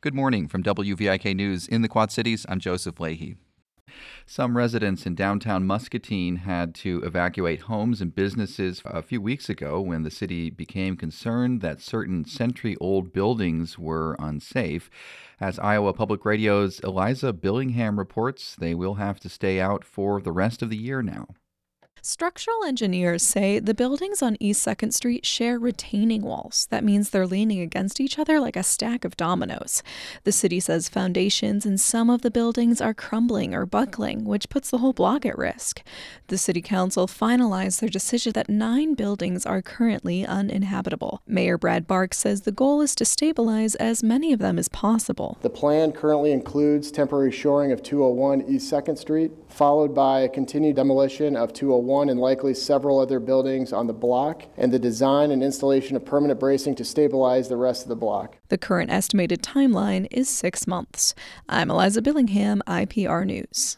Good morning from WVIK News in the Quad Cities. I'm Joseph Leahy. Some residents in downtown Muscatine had to evacuate homes and businesses a few weeks ago when the city became concerned that certain century-old buildings were unsafe. As Iowa Public Radio's Eliza Billingham reports, they will have to stay out for the rest of the year now. Structural engineers say the buildings on East 2nd Street share retaining walls. That means they're leaning against each other like a stack of dominoes. The city says foundations in some of the buildings are crumbling or buckling, which puts the whole block at risk. The city council finalized their decision that 9 buildings are currently uninhabitable. Mayor Brad Bark says the goal is to stabilize as many of them as possible. The plan currently includes temporary shoring of 201 East 2nd Street, followed by a continued demolition of 201 and likely several other buildings on the block, and the design and installation of permanent bracing to stabilize the rest of the block. The current estimated timeline is 6 months. I'm Eliza Billingham, IPR News.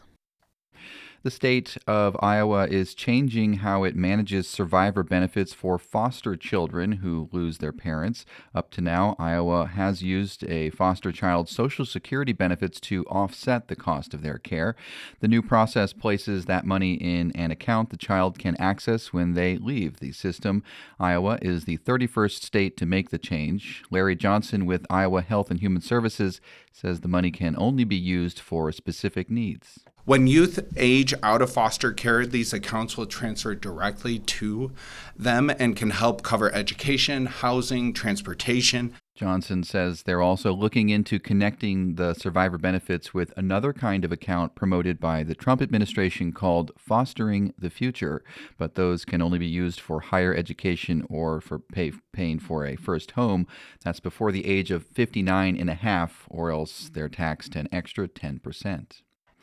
The state of Iowa is changing how it manages survivor benefits for foster children who lose their parents. Up to now, Iowa has used a foster child's Social Security benefits to offset the cost of their care. The new process places that money in an account the child can access when they leave the system. Iowa is the 31st state to make the change. Larry Johnson with Iowa Health and Human Services says the money can only be used for specific needs. When youth age out of foster care, these accounts will transfer directly to them and can help cover education, housing, transportation. Johnson says they're also looking into connecting the survivor benefits with another kind of account promoted by the Trump administration called Fostering the Future, but those can only be used for higher education or for paying for a first home. That's before the age of 59 and a half, or else they're taxed an extra 10%.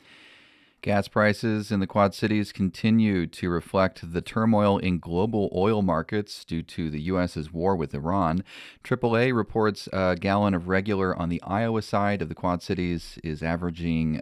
Gas prices in the Quad Cities continue to reflect the turmoil in global oil markets due to the U.S.'s war with Iran. AAA reports a gallon of regular on the Iowa side of the Quad Cities is averaging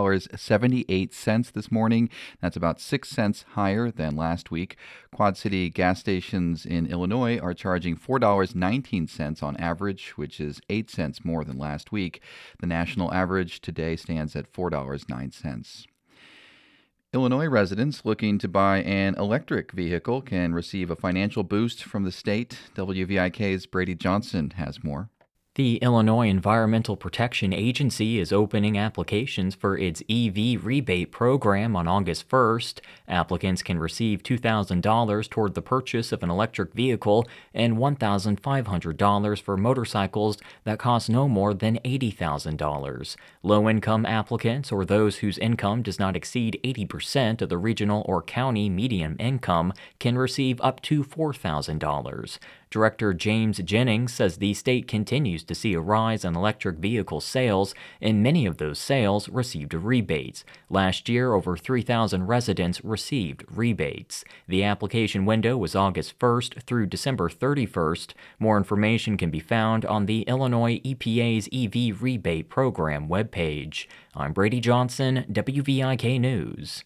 $3.78 this morning. That's about 6 cents higher than last week. Quad City gas stations in Illinois are charging $4.19 on average, which is 8 cents more than last week. The national average today stands at $4.09. Illinois residents looking to buy an electric vehicle can receive a financial boost from the state. WVIK's Brady Johnson has more. The Illinois Environmental Protection Agency is opening applications for its EV rebate program on August 1st. Applicants can receive $2,000 toward the purchase of an electric vehicle and $1,500 for motorcycles that cost no more than $80,000. Low-income applicants or those whose income does not exceed 80% of the regional or county median income can receive up to $4,000. Director James Jennings says the state continues to see a rise in electric vehicle sales, and many of those sales received rebates. Last year, over 3,000 residents received rebates. The application window was August 1st through December 31st. More information can be found on the Illinois EPA's EV rebate program webpage. I'm Brady Johnson, WVIK News.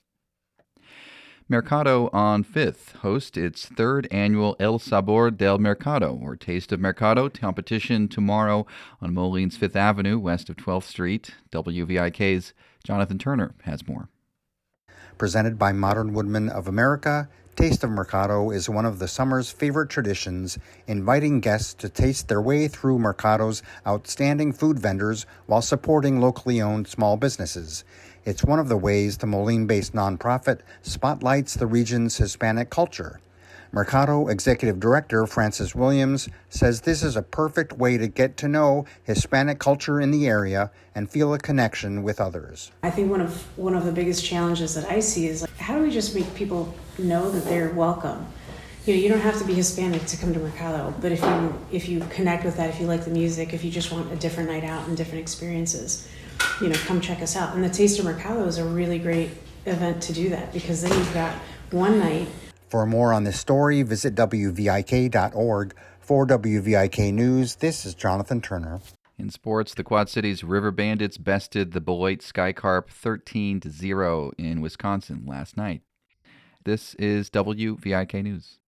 Mercado on 5th hosts its 3rd annual El Sabor del Mercado, or Taste of Mercado, competition tomorrow on Moline 5th Avenue, west of 12th Street. WVIK's Jonathan Turner has more. Presented by Modern Woodmen of America, Taste of Mercado is one of the summer's favorite traditions, inviting guests to taste their way through Mercado's outstanding food vendors while supporting locally owned small businesses. It's one of the ways the Moline-based nonprofit spotlights the region's Hispanic culture. Mercado Executive Director Francis Williams says this is a perfect way to get to know Hispanic culture in the area and feel a connection with others. I think one of the biggest challenges that I see is how do we just make people know that they're welcome? You don't have to be Hispanic to come to Mercado, but if you connect with that, if you like the music, if you just want a different night out and different experiences, come check us out. And the Taste of Mercado is a really great event to do that, because then you've got one night. For more on this story, visit WVIK.org. For WVIK News, this is Jonathan Turner. In sports, the Quad Cities River Bandits bested the Beloit Skycarp 13-0 in Wisconsin last night. This is WVIK News.